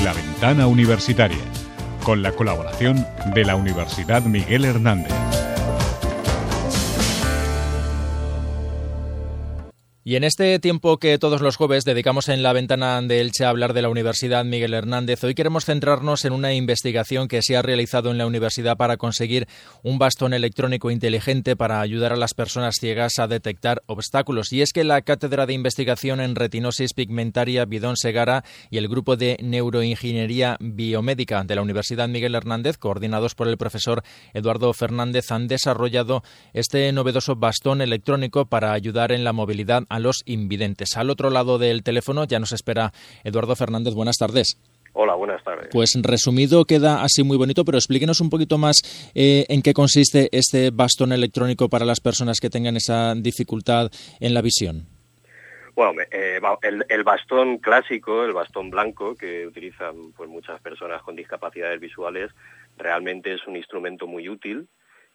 La Ventana Universitaria, con la colaboración de la Universidad Miguel Hernández. Y en este tiempo que todos los jueves dedicamos en La Ventana de Elche a hablar de la Universidad Miguel Hernández, hoy queremos centrarnos en una investigación que se ha realizado en la universidad para conseguir un bastón electrónico inteligente para ayudar a las personas ciegas a detectar obstáculos. Y es que la Cátedra de Investigación en Retinosis Pigmentaria Bidón Segara y el Grupo de Neuroingeniería Biomédica de la Universidad Miguel Hernández, coordinados por el profesor Eduardo Fernández, han desarrollado este novedoso bastón electrónico para ayudar en la movilidad a los invidentes. Al otro lado del teléfono ya nos espera Eduardo Fernández. Buenas tardes. Hola, buenas tardes. Pues resumido queda así muy bonito, pero explíquenos un poquito más en qué consiste este bastón electrónico para las personas que tengan esa dificultad en la visión. Bueno, el bastón clásico, el bastón blanco que utilizan pues muchas personas con discapacidades visuales, realmente es un instrumento muy útil,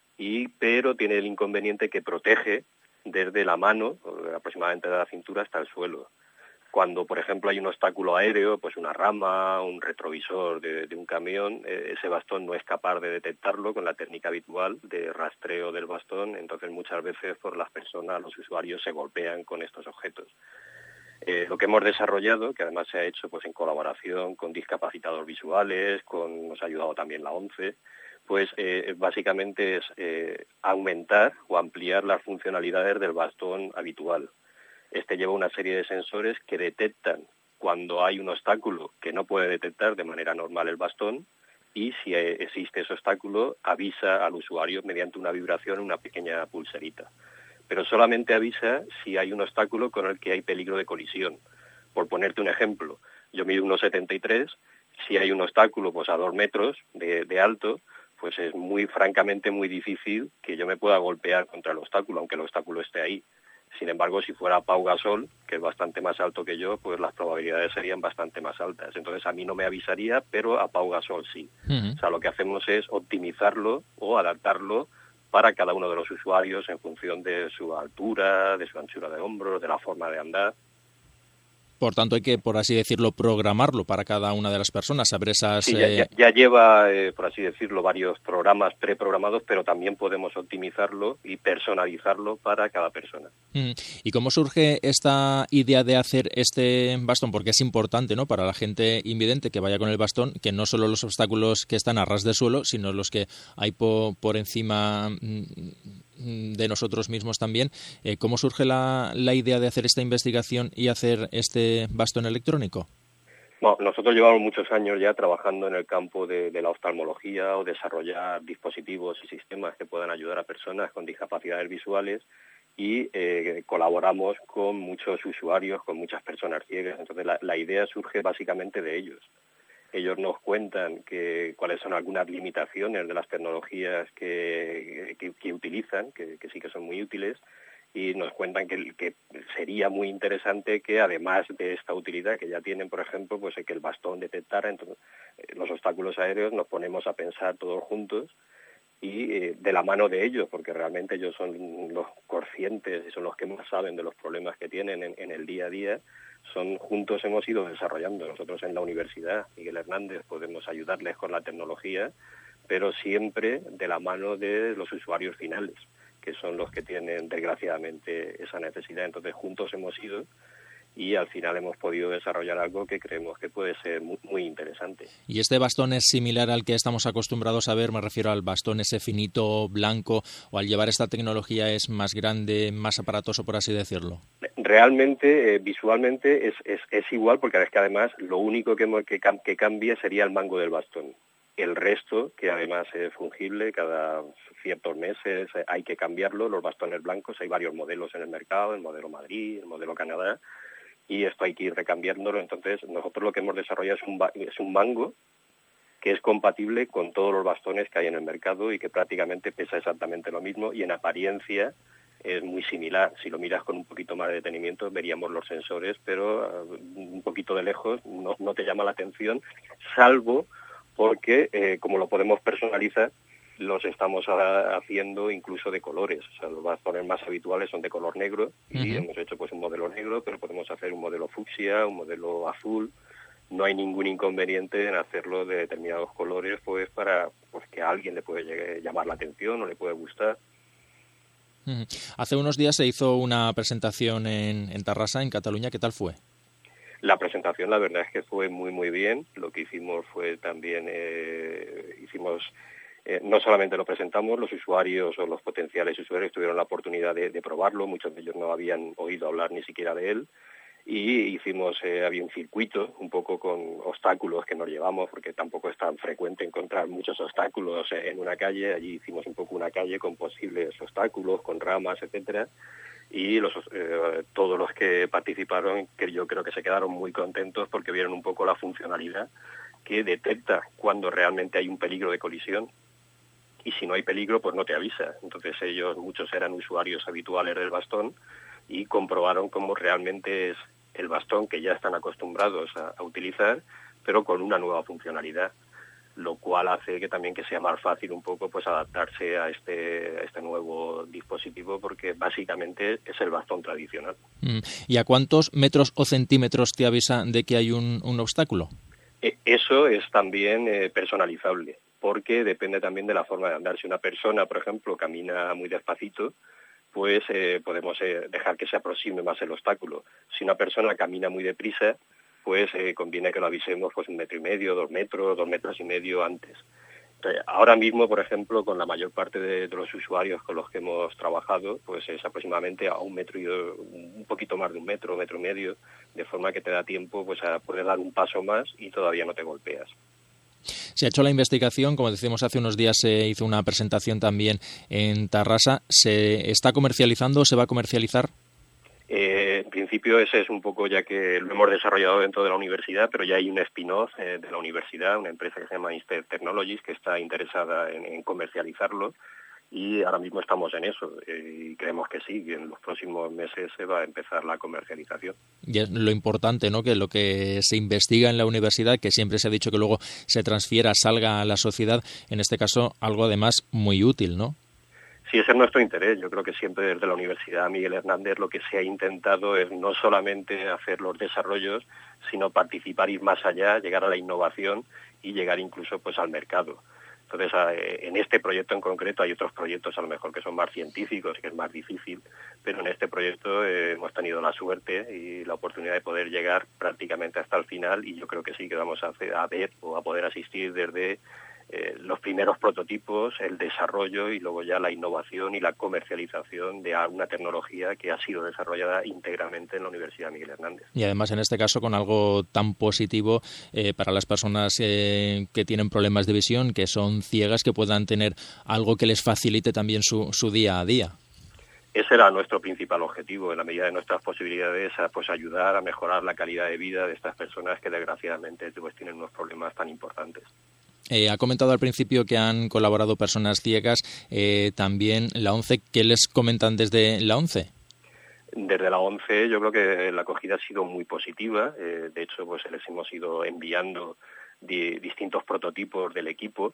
pero tiene el inconveniente que protege desde la mano, aproximadamente de la cintura, hasta el suelo. Cuando, por ejemplo, hay un obstáculo aéreo, pues una rama, un retrovisor de un camión, ese bastón no es capaz de detectarlo con la técnica habitual de rastreo del bastón, entonces muchas veces las personas, los usuarios, se golpean con estos objetos. Lo que hemos desarrollado, que además se ha hecho pues en colaboración con discapacitados visuales, nos ha ayudado también la ONCE, pues básicamente es aumentar o ampliar las funcionalidades del bastón habitual. Este lleva una serie de sensores que detectan cuando hay un obstáculo que no puede detectar de manera normal el bastón, y si existe ese obstáculo avisa al usuario mediante una vibración, una pequeña pulserita. Pero solamente avisa si hay un obstáculo con el que hay peligro de colisión. Por ponerte un ejemplo, yo mido 1,73, si hay un obstáculo pues a 2 metros de alto, pues es francamente muy difícil que yo me pueda golpear contra el obstáculo, aunque el obstáculo esté ahí. Sin embargo, si fuera Pau Gasol, que es bastante más alto que yo, pues las probabilidades serían bastante más altas. Entonces a mí no me avisaría, pero a Pau Gasol sí. O sea, lo que hacemos es optimizarlo o adaptarlo para cada uno de los usuarios en función de su altura, de su anchura de hombros, de la forma de andar. Por tanto, hay que, por así decirlo, programarlo para cada una de las personas, saber esas... Sí, ya lleva, por así decirlo, varios programas preprogramados, pero también podemos optimizarlo y personalizarlo para cada persona. ¿Y cómo surge esta idea de hacer este bastón? Porque es importante, ¿no?, para la gente invidente que vaya con el bastón, que no solo los obstáculos que están a ras de suelo, sino los que hay por encima de nosotros mismos también. ¿Cómo surge la idea de hacer esta investigación y hacer este bastón electrónico? Bueno, nosotros llevamos muchos años ya trabajando en el campo de la oftalmología o desarrollar dispositivos y sistemas que puedan ayudar a personas con discapacidades visuales y colaboramos con muchos usuarios, con muchas personas ciegas. Entonces la idea surge básicamente de ellos. Ellos nos cuentan cuáles son algunas limitaciones de las tecnologías que utilizan, que sí que son muy útiles, y nos cuentan que sería muy interesante que además de esta utilidad que ya tienen, por ejemplo, pues que el bastón detectara entonces, los obstáculos aéreos, nos ponemos a pensar todos juntos y de la mano de ellos, porque realmente ellos son los conscientes y son los que más saben de los problemas que tienen en el día a día. Juntos hemos ido desarrollando. Nosotros en la Universidad Miguel Hernández podemos ayudarles con la tecnología, pero siempre de la mano de los usuarios finales, que son los que tienen desgraciadamente esa necesidad. Entonces juntos hemos ido y al final hemos podido desarrollar algo que creemos que puede ser muy, muy interesante. ¿Y este bastón es similar al que estamos acostumbrados a ver? Me refiero al bastón ese finito, blanco, o al llevar esta tecnología es más grande, más aparatoso, por así decirlo. Realmente, visualmente es igual, porque es que además lo único que cambia sería el mango del bastón. El resto, que además es fungible, cada ciertos meses hay que cambiarlo. Los bastones blancos, hay varios modelos en el mercado, el modelo Madrid, el modelo Canadá, y esto hay que ir recambiándolo. Entonces nosotros lo que hemos desarrollado es un mango que es compatible con todos los bastones que hay en el mercado y que prácticamente pesa exactamente lo mismo y en apariencia es muy similar. Si lo miras con un poquito más de detenimiento veríamos los sensores, pero un poquito de lejos no te llama la atención, salvo porque como lo podemos personalizar, los estamos haciendo incluso de colores. O sea, los bastones más habituales son de color negro y hemos hecho pues un modelo negro, pero podemos hacer un modelo fucsia, un modelo azul, no hay ningún inconveniente en hacerlo de determinados colores, pues para que a alguien le puede llamar la atención o le puede gustar. Hace unos días se hizo una presentación en Tarrasa, en Cataluña. ¿Qué tal fue? La presentación, la verdad es que fue muy, muy bien. Lo que hicimos fue también, no solamente lo presentamos, los usuarios o los potenciales usuarios tuvieron la oportunidad de probarlo, muchos de ellos no habían oído hablar ni siquiera de él, y había un circuito un poco con obstáculos que nos llevamos, porque tampoco es tan frecuente encontrar muchos obstáculos en una calle. Allí hicimos un poco una calle con posibles obstáculos, con ramas, etcétera, y todos los que participaron, que yo creo que se quedaron muy contentos porque vieron un poco la funcionalidad que detecta cuando realmente hay un peligro de colisión, y si no hay peligro, pues no te avisa. Entonces muchos eran usuarios habituales del bastón y comprobaron cómo realmente es el bastón que ya están acostumbrados a utilizar, pero con una nueva funcionalidad, lo cual hace que también que sea más fácil un poco pues adaptarse a este nuevo dispositivo, porque básicamente es el bastón tradicional. ¿Y a cuántos metros o centímetros te avisa de que hay un obstáculo? Eso es también personalizable, porque depende también de la forma de andar. Si una persona, por ejemplo, camina muy despacito, pues podemos dejar que se aproxime más el obstáculo. Si una persona camina muy deprisa, pues conviene que lo avisemos pues 1,5 metros, 2 metros, 2,5 metros antes. Entonces, ahora mismo, por ejemplo, con la mayor parte de los usuarios con los que hemos trabajado, pues es aproximadamente a 1 metro y un poquito más de 1 metro, 1,5 metros, de forma que te da tiempo pues a poder dar un paso más y todavía no te golpeas. Se ha hecho la investigación, como decimos hace unos días se hizo una presentación también en Tarrasa. ¿Se está comercializando o se va a comercializar? En principio ese es un poco, ya que lo hemos desarrollado dentro de la universidad, pero ya hay un spin-off de la universidad, una empresa que se llama Instep Technologies, que está interesada en comercializarlo, y ahora mismo estamos en eso, y creemos que sí, que en los próximos meses se va a empezar la comercialización. Y es lo importante, ¿no?, que lo que se investiga en la universidad, que siempre se ha dicho que luego se transfiera, salga a la sociedad, en este caso algo además muy útil, ¿no? Sí, ese es nuestro interés. Yo creo que siempre desde la Universidad Miguel Hernández lo que se ha intentado es no solamente hacer los desarrollos, sino participar, ir más allá, llegar a la innovación y llegar incluso pues al mercado. Entonces, en este proyecto en concreto, hay otros proyectos a lo mejor que son más científicos, que es más difícil, pero en este proyecto hemos tenido la suerte y la oportunidad de poder llegar prácticamente hasta el final, y yo creo que sí que vamos a ver o a poder asistir desde los primeros prototipos, el desarrollo y luego ya la innovación y la comercialización de una tecnología que ha sido desarrollada íntegramente en la Universidad Miguel Hernández. Y además en este caso con algo tan positivo para las personas que tienen problemas de visión, que son ciegas, que puedan tener algo que les facilite también su día a día. Ese era nuestro principal objetivo, en la medida de nuestras posibilidades, pues ayudar a mejorar la calidad de vida de estas personas que desgraciadamente pues tienen unos problemas tan importantes. Ha comentado al principio que han colaborado personas ciegas, también la ONCE. ¿Qué les comentan desde la ONCE? Desde la ONCE yo creo que la acogida ha sido muy positiva. De hecho, pues les hemos ido enviando distintos prototipos del equipo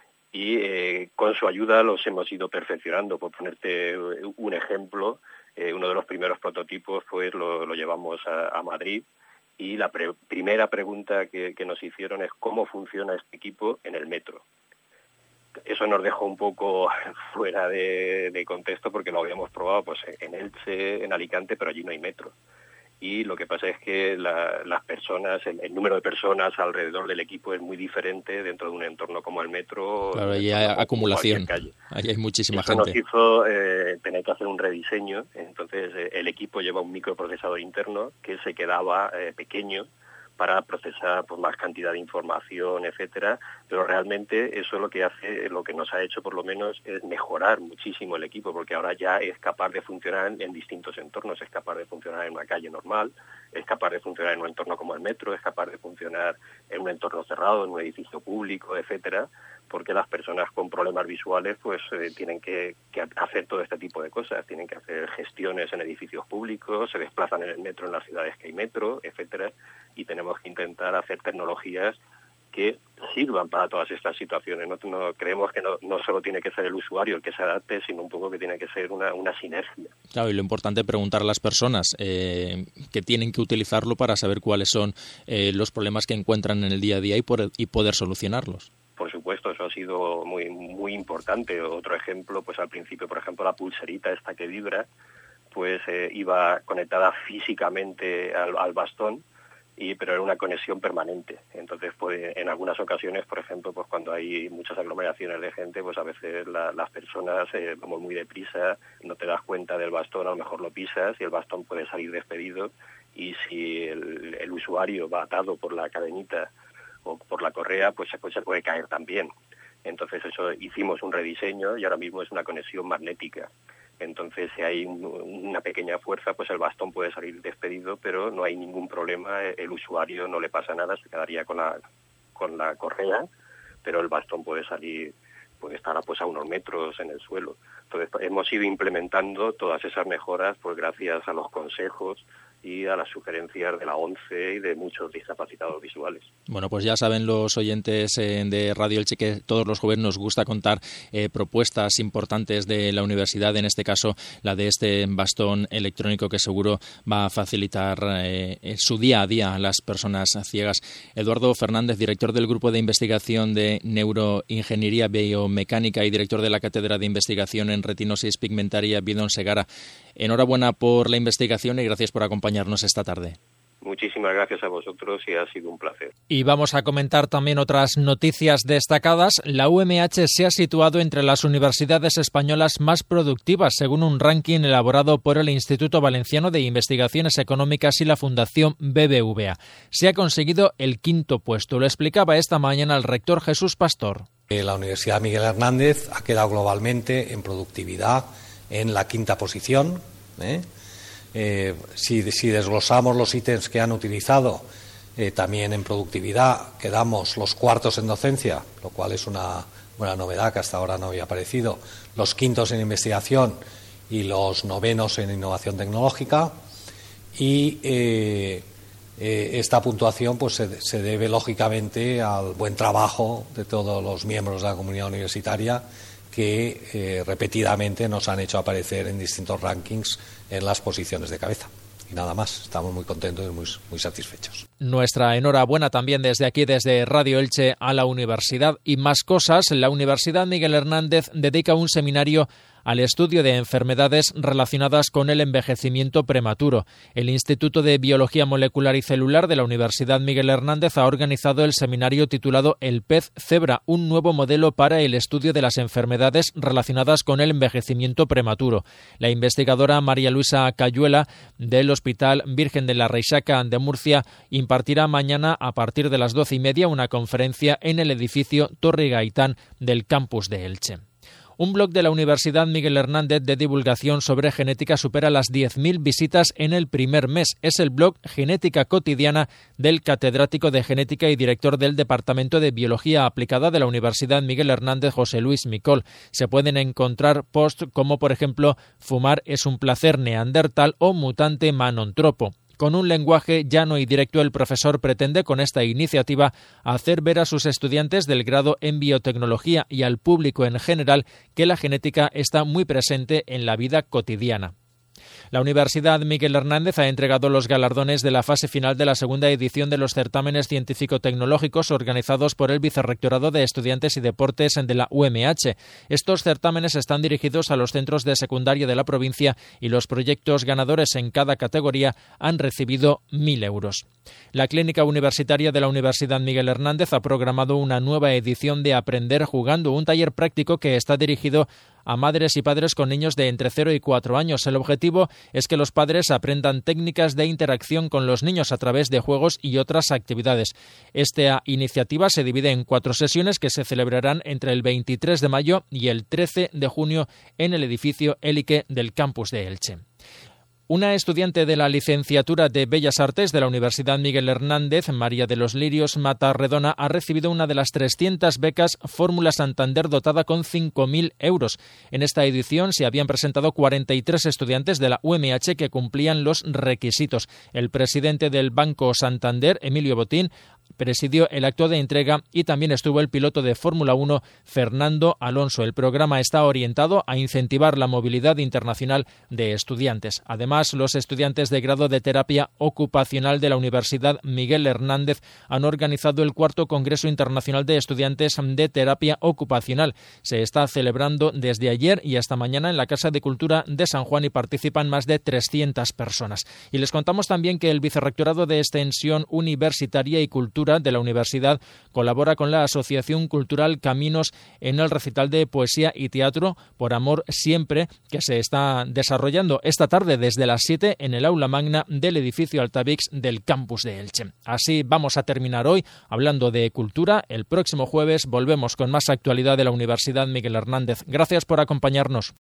y con su ayuda los hemos ido perfeccionando. Por ponerte un ejemplo, uno de los primeros prototipos pues lo llevamos a Madrid. Y la primera pregunta que nos hicieron es cómo funciona este equipo en el metro. Eso nos dejó un poco fuera de contexto porque lo habíamos probado pues en Elche, en Alicante, pero allí no hay metro. Y lo que pasa es que las personas, el número de personas alrededor del equipo es muy diferente dentro de un entorno como el metro. Claro, allí hay acumulación, allí hay muchísima gente. Eso nos hizo tener que hacer un rediseño. Entonces el equipo lleva un microprocesador interno que se quedaba pequeño para procesar pues más cantidad de información, etcétera, pero realmente eso lo que nos ha hecho por lo menos es mejorar muchísimo el equipo, porque ahora ya es capaz de funcionar en distintos entornos, es capaz de funcionar en una calle normal, es capaz de funcionar en un entorno como el metro, es capaz de funcionar en un entorno cerrado, en un edificio público, etcétera, porque las personas con problemas visuales pues tienen que hacer todo este tipo de cosas, tienen que hacer gestiones en edificios públicos, se desplazan en el metro en las ciudades que hay metro, etcétera, y tenemos que intentar hacer tecnologías que sirvan para todas estas situaciones. No creemos que no solo tiene que ser el usuario el que se adapte, sino un poco que tiene que ser una sinergia. Claro, y lo importante es preguntar a las personas que tienen que utilizarlo para saber cuáles son los problemas que encuentran en el día a día y poder solucionarlos. Por supuesto, eso ha sido muy muy importante. Otro ejemplo, pues al principio, por ejemplo, la pulserita esta que vibra, pues iba conectada físicamente al bastón, pero era una conexión permanente. Entonces, pues en algunas ocasiones, por ejemplo, pues cuando hay muchas aglomeraciones de gente, pues a veces las personas vamos muy deprisa, no te das cuenta del bastón, a lo mejor lo pisas y el bastón puede salir despedido, y si el usuario va atado por la cadenita o por la correa, pues se puede caer también. Entonces eso hicimos un rediseño y ahora mismo es una conexión magnética. Entonces, si hay una pequeña fuerza, pues el bastón puede salir despedido, pero no hay ningún problema, el usuario no le pasa nada, se quedaría con la correa, pero el bastón puede estar pues a unos metros en el suelo. Entonces, hemos ido implementando todas esas mejoras pues gracias a los consejos y a las sugerencias de la ONCE y de muchos discapacitados visuales. Bueno, pues ya saben los oyentes de Radio Elche que todos los jueves nos gusta contar propuestas importantes de la universidad, en este caso la de este bastón electrónico que seguro va a facilitar su día a día a las personas ciegas. Eduardo Fernández, director del Grupo de Investigación de Neuroingeniería Biomecánica y director de la Cátedra de Investigación en Retinosis Pigmentaria Bidón Segara. Enhorabuena por la investigación y gracias por acompañarnos esta tarde. Muchísimas gracias a vosotros y ha sido un placer. Y vamos a comentar también otras noticias destacadas. La UMH se ha situado entre las universidades españolas más productivas, según un ranking elaborado por el Instituto Valenciano de Investigaciones Económicas y la Fundación BBVA. Se ha conseguido el 5º puesto. Lo explicaba esta mañana el rector Jesús Pastor. La Universidad Miguel Hernández ha quedado globalmente en productividad en la 5ª posición. Si desglosamos los ítems que han utilizado, también en productividad quedamos los 4º en docencia, lo cual es una buena novedad que hasta ahora no había aparecido, los 5º en investigación y los 9º en innovación tecnológica, y esta puntuación pues se debe lógicamente al buen trabajo de todos los miembros de la comunidad universitaria que repetidamente nos han hecho aparecer en distintos rankings en las posiciones de cabeza. Y nada más, estamos muy contentos y muy satisfechos. Nuestra enhorabuena también desde aquí, desde Radio Elche, a la universidad. Y más cosas, la Universidad Miguel Hernández dedica un seminario al estudio de enfermedades relacionadas con el envejecimiento prematuro. El Instituto de Biología Molecular y Celular de la Universidad Miguel Hernández ha organizado el seminario titulado El pez cebra, un nuevo modelo para el estudio de las enfermedades relacionadas con el envejecimiento prematuro. La investigadora María Luisa Cayuela del Hospital Virgen de la Reixaca de Murcia impartirá mañana a partir de las 12:30 una conferencia en el edificio Torre Gaitán del campus de Elche. Un blog de la Universidad Miguel Hernández de divulgación sobre genética supera las 10.000 visitas en el primer mes. Es el blog Genética Cotidiana del catedrático de Genética y director del Departamento de Biología Aplicada de la Universidad Miguel Hernández, José Luis Micol. Se pueden encontrar posts como, por ejemplo, Fumar es un placer neandertal o Mutante manontropo. Con un lenguaje llano y directo, el profesor pretende con esta iniciativa hacer ver a sus estudiantes del grado en biotecnología y al público en general que la genética está muy presente en la vida cotidiana. La Universidad Miguel Hernández ha entregado los galardones de la fase final de la segunda edición de los certámenes científico-tecnológicos organizados por el Vicerrectorado de Estudiantes y Deportes de la UMH. Estos certámenes están dirigidos a los centros de secundaria de la provincia y los proyectos ganadores en cada categoría han recibido 1.000 euros. La Clínica Universitaria de la Universidad Miguel Hernández ha programado una nueva edición de Aprender Jugando, un taller práctico que está dirigido a madres y padres con niños de entre 0 y 4 años. El objetivo es que los padres aprendan técnicas de interacción con los niños a través de juegos y otras actividades. Esta iniciativa se divide en 4 sesiones que se celebrarán entre el 23 de mayo y el 13 de junio en el edificio Élique del campus de Elche. Una estudiante de la licenciatura de Bellas Artes de la Universidad Miguel Hernández, María de los Lirios Matarredona, ha recibido una de las 300 becas Fórmula Santander dotada con 5.000 euros. En esta edición se habían presentado 43 estudiantes de la UMH que cumplían los requisitos. El presidente del Banco Santander, Emilio Botín, presidió el acto de entrega y también estuvo el piloto de Fórmula 1, Fernando Alonso. El programa está orientado a incentivar la movilidad internacional de estudiantes. Además, los estudiantes de grado de terapia ocupacional de la Universidad Miguel Hernández han organizado el 4º Congreso Internacional de Estudiantes de Terapia Ocupacional. Se está celebrando desde ayer y hasta mañana en la Casa de Cultura de San Juan y participan más de 300 personas. Y les contamos también que el Vicerrectorado de Extensión Universitaria y Cultura de la Universidad colabora con la Asociación Cultural Caminos en el recital de poesía y teatro Por Amor Siempre, que se está desarrollando esta tarde desde las 7 en el aula magna del edificio Altavix del campus de Elche. Así vamos a terminar hoy hablando de cultura. El próximo jueves volvemos con más actualidad de la Universidad Miguel Hernández. Gracias por acompañarnos.